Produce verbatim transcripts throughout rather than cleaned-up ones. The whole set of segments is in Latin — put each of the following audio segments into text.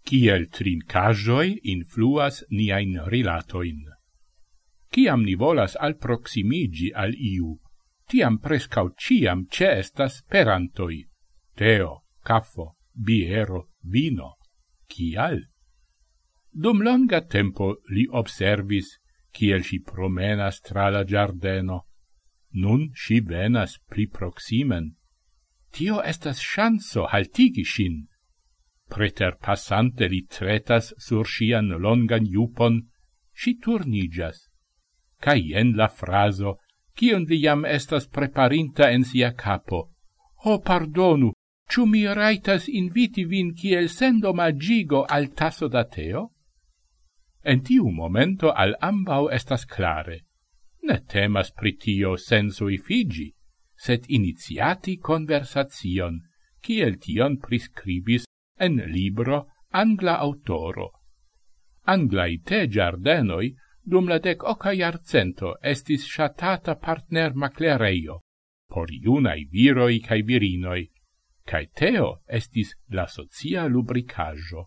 Kiel trincajoi influas niain rilatoin. Ciam ni volas al proximigi al iu, tiam prescau ciam ceestas perantoi, teo, caffo, biero, vino. Cial? Dum longa tempo li observis, kiel si promenas tra la giardeno. Nun si venas pli proximen. Tio estas chanso haltigi sin. Preter passante li tretas sur sian longan jupon, si turnigas. Cai en la fraso, cion vi jam estas preparinta en sia capo. Oh, pardonu, ciu mi raitas inviti vin kiel sendo magigo al tasso da teo? En tiu momento al ambau estas clare. Ne temas pritio sensui figi, sed iniziati conversation, kiel tion prescribis en libro angla autoro. Anglai te giardenoi dum la dec oca jarcento estis shatata partner maclereio, por iunai viroi cae virinoi, cae teo estis la socia lubricajo.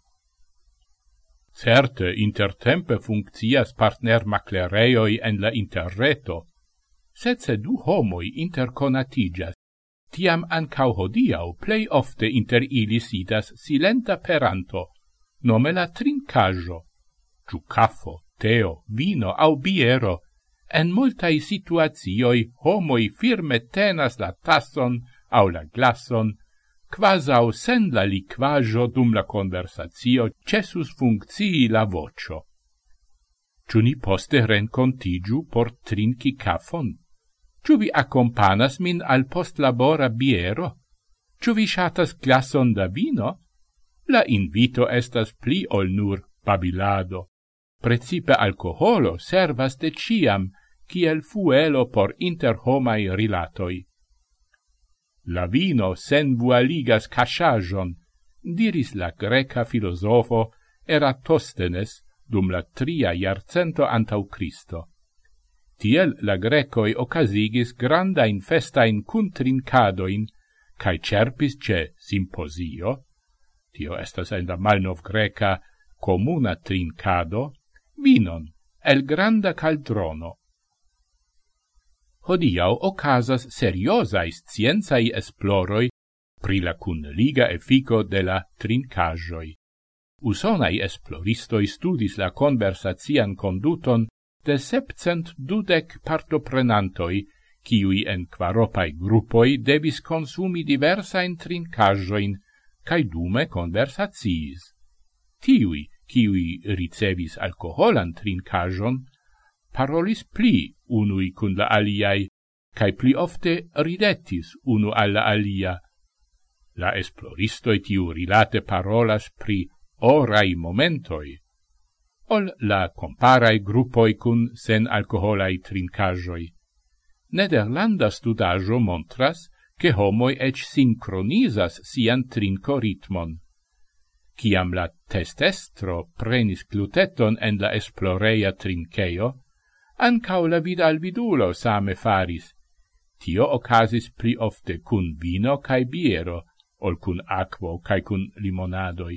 Certe intertempe funccias partner maclereioi en la interreto, sed se du homoi interconatigas, tiam ancau hodiau plei ofte inter ili sidas silenta peranto, nome la trincajo, ciu caffo, teo, vino au biero, en multai situatioi homoi firme tenas la tasson au la glason, quasau sen la liquajo dum la conversatio cessus functii la vocio. Ciu ni poste rencontigiu por trinci caffon? Ciu vi accompanas min al post labora biero? Ciu vi shatas glason da vino? La invito estas pli ol nur babilado. Precipe alcoholo servas de ciam, kiel fuelo por interhomai rilatoi. La vino sen vualigas cashajon, diris la greca filosofo Eratosthenes dum la tria jarcento antau Cristo. Tiel la grecoi ocasigis grandain festain cun trincadoin, cae cerpis ce symposio, tio estas en la malnov greca comuna trincado, vinon el granda caldrono. Hodiau ocasas seriosais scienzai esploroi pri la cun liga effico de la trincajoi. Usonai esploristoi studis la conversatian conduton de septcent dudec partoprenantoi, kiui en quaropai gruppoi devis consumi diversain trincajoin, cae dume conversatiis. Tiui, kiui ricevis alcoholan trincajon, parolis pli unui cun la aliai, cae pli ofte ridetis unu alla alia. La esploristoi tiu rilate parolas pri orai momentoi, ol la comparai gruppoi cun sen alcoholai trincajoi. Nederlanda studajo montras che homoi ec synchronizas sian trinco ritmon. Ciam la testestro prenis gluteton en la esploreia trinceio, ancau la vida al vidulo same faris. Tio ocasis pli ofte cun vino cae biero, ol cun aquo cae cun limonadoi.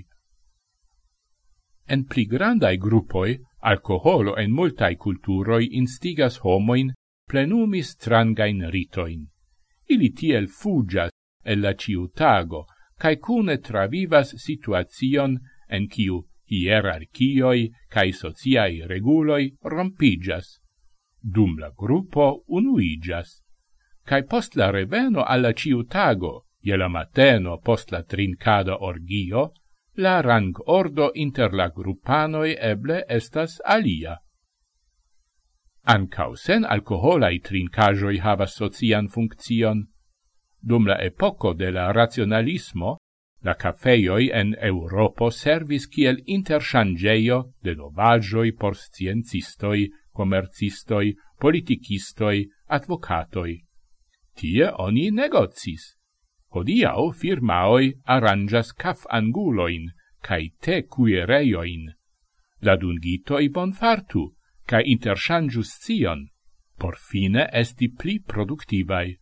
En pli grandai gruppoi, alcoholo en multai culturoi instigas homoin plenumi strangain ritoin. Ili tiel fugas el la ciutago, cae cune travivas situazion en ciu hierarchioi cae sociai reguloi rompigas. Dum la gruppo unuigas, cae post la reveno alla ciutago, je la mateno post la trincada orgio, la rang ordo inter la gruppanoi eble estas alia. Ancau sen alcoholai trincajoi havas socian funccion. Dum la epoco de la rationalismo, la cafeioi en Europo servis kiel interchangeio de novagioi por sciencistoi, commercistoi, politicistoi, advocatoi. Tie oni negocis. Hodiau firmaoi arrangas caf anguloin, cae te cuireioin. La dungitoi bonfartu, cae interchangius cion, por fine esti pli productivai.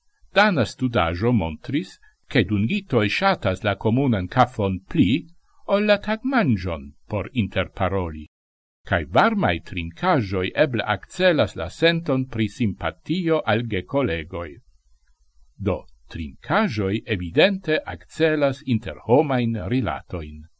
Dana studajo montris, che dungitoi shatas la comunan cafon pli, ol la tagmangion por interparoli, cae varmai trincajoi eble accelas la senton pri simpatio al gecollegoi. Do, trincajoi evidente accelas inter homain rilatoin.